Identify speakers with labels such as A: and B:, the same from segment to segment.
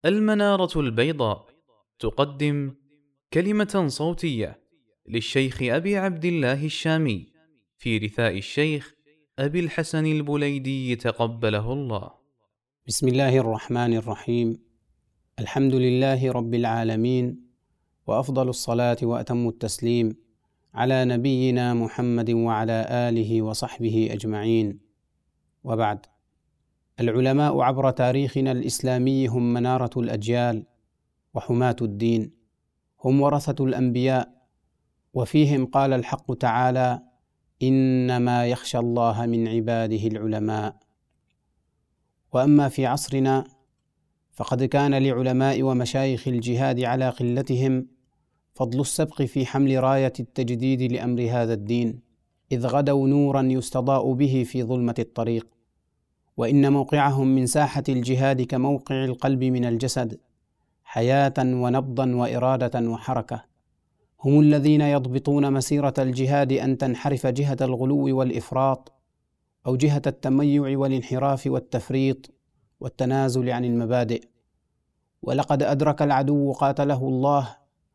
A: المنارة البيضاء تقدم كلمة صوتية للشيخ أبي عبد الله الشامي في رثاء الشيخ أبي الحسن البليدي تقبله الله.
B: بسم الله الرحمن الرحيم. الحمد لله رب العالمين، وأفضل الصلاة وأتم التسليم على نبينا محمد وعلى آله وصحبه أجمعين، وبعد. العلماء عبر تاريخنا الإسلامي هم منارة الأجيال وحماة الدين، هم ورثة الأنبياء، وفيهم قال الحق تعالى: إنما يخشى الله من عباده العلماء. وأما في عصرنا فقد كان لعلماء ومشايخ الجهاد على قلتهم فضل السبق في حمل راية التجديد لأمر هذا الدين، إذ غدوا نورا يستضاء به في ظلمة الطريق. وإن موقعهم من ساحة الجهاد كموقع القلب من الجسد، حياة ونبضا وإرادة وحركة. هم الذين يضبطون مسيرة الجهاد أن تنحرف جهة الغلو والإفراط، أو جهة التميع والانحراف والتفريط والتنازل عن المبادئ. ولقد أدرك العدو قاتله الله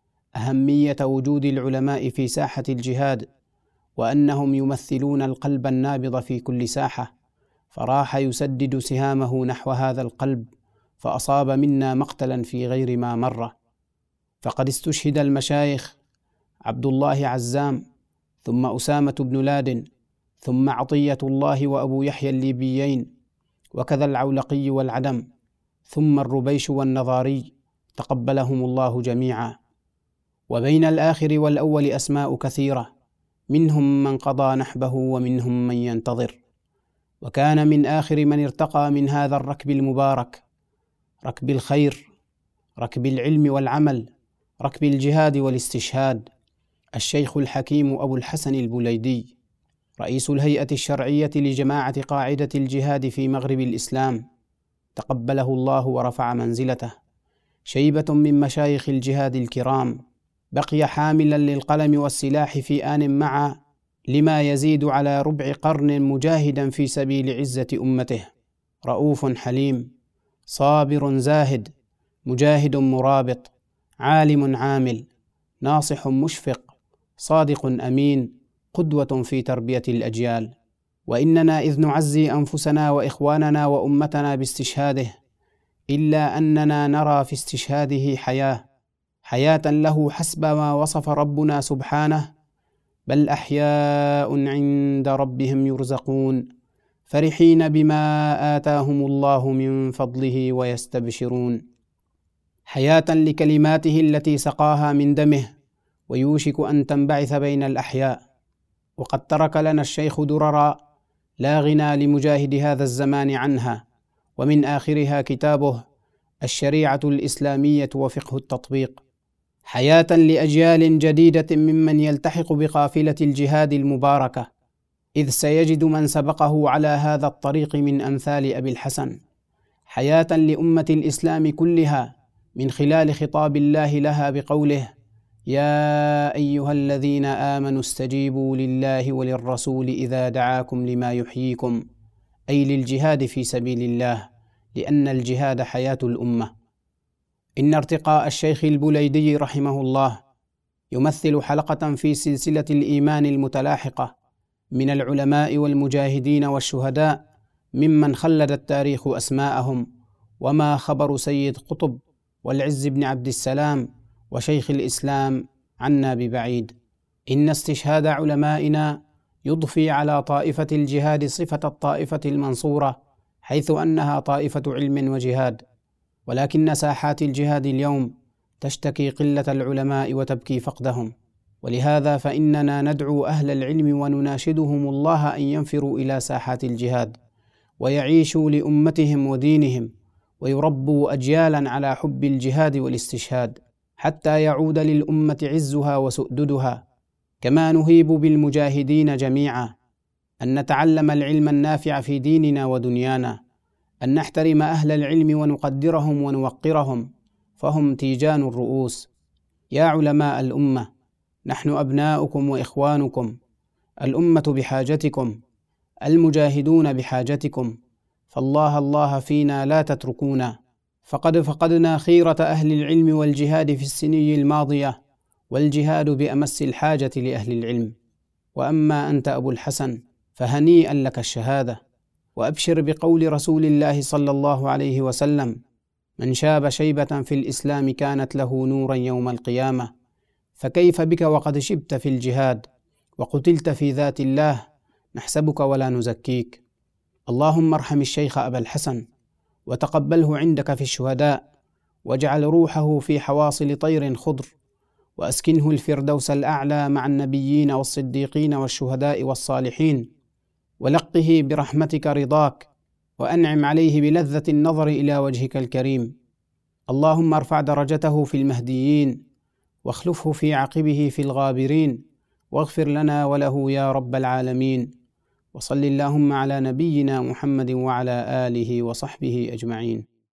B: أهمية وجود العلماء في ساحة الجهاد، وأنهم يمثلون القلب النابض في كل ساحة، فراح يسدد سهامه نحو هذا القلب، فأصاب منا مقتلا في غير ما مر. فقد استشهد المشايخ عبد الله عزام، ثم أسامة بن لادن، ثم عطية الله وأبو يحيى الليبيين، وكذا العولقي والعدم، ثم الربيش والنظاري، تقبلهم الله جميعا. وبين الآخر والأول أسماء كثيرة، منهم من قضى نحبه ومنهم من ينتظر. وكان من آخر من ارتقى من هذا الركب المبارك، ركب الخير، ركب العلم والعمل، ركب الجهاد والاستشهاد، الشيخ الحكيم أبو الحسن البليدي، رئيس الهيئة الشرعية لجماعة قاعدة الجهاد في مغرب الإسلام، تقبله الله ورفع منزلته. شيبة من مشايخ الجهاد الكرام، بقي حاملا للقلم والسلاح في آن معا لما يزيد على ربع قرن، مجاهدا في سبيل عزة أمته، رؤوف حليم، صابر زاهد، مجاهد مرابط، عالم عامل، ناصح مشفق، صادق أمين، قدوة في تربية الأجيال. وإننا إذ نعزي أنفسنا وإخواننا وأمتنا باستشهاده، إلا أننا نرى في استشهاده حياة له حسب ما وصف ربنا سبحانه: بل أحياء عند ربهم يرزقون فرحين بما آتاهم الله من فضله ويستبشرون. حياة لكلماته التي سقاها من دمه، ويوشك أن تنبعث بين الأحياء. وقد ترك لنا الشيخ دررا لا غنى لمجاهد هذا الزمان عنها، ومن آخرها كتابه الشريعة الإسلامية وفقه التطبيق. حياة لأجيال جديدة ممن يلتحق بقافلة الجهاد المباركة، إذ سيجد من سبقه على هذا الطريق من أمثال أبي الحسن. حياة لأمة الإسلام كلها من خلال خطاب الله لها بقوله: يا أيها الذين آمنوا استجيبوا لله وللرسول إذا دعاكم لما يحييكم، أي للجهاد في سبيل الله، لأن الجهاد حياة الأمة. إن ارتقاء الشيخ البليدي رحمه الله يمثل حلقة في سلسلة الإيمان المتلاحقة من العلماء والمجاهدين والشهداء، ممن خلد التاريخ أسماءهم، وما خبر سيد قطب والعز بن عبد السلام وشيخ الإسلام عنا ببعيد. إن استشهاد علمائنا يضفي على طائفة الجهاد صفة الطائفة المنصورة، حيث أنها طائفة علم وجهاد. ولكن ساحات الجهاد اليوم تشتكي قلة العلماء وتبكي فقدهم، ولهذا فإننا ندعو أهل العلم ونناشدهم الله أن ينفروا إلى ساحات الجهاد، ويعيشوا لأمتهم ودينهم، ويربوا أجيالا على حب الجهاد والاستشهاد، حتى يعود للأمة عزها وسؤددها. كما نهيب بالمجاهدين جميعا أن نتعلم العلم النافع في ديننا ودنيانا، أن نحترم أهل العلم ونقدرهم ونوقرهم، فهم تيجان الرؤوس. يا علماء الأمة، نحن أبناؤكم وإخوانكم، الأمة بحاجتكم، المجاهدون بحاجتكم، فالله الله فينا لا تتركونا. فقد فقدنا خيرة أهل العلم والجهاد في السنين الماضية، والجهاد بأمس الحاجة لأهل العلم. وأما أنت أبو الحسن فهنيئا لك الشهادة، وأبشر بقول رسول الله صلى الله عليه وسلم: من شاب شيبة في الإسلام كانت له نورا يوم القيامة. فكيف بك وقد شبت في الجهاد وقتلت في ذات الله؟ نحسبك ولا نزكيك. اللهم ارحم الشيخ أبا الحسن وتقبله عندك في الشهداء، واجعل روحه في حواصل طير خضر، وأسكنه الفردوس الأعلى مع النبيين والصديقين والشهداء والصالحين، ولقه برحمتك رضاك، وأنعم عليه بلذة النظر إلى وجهك الكريم. اللهم ارفع درجته في المهديين، واخلفه في عقبه في الغابرين، واغفر لنا وله يا رب العالمين. وصل اللهم على نبينا محمد وعلى آله وصحبه أجمعين.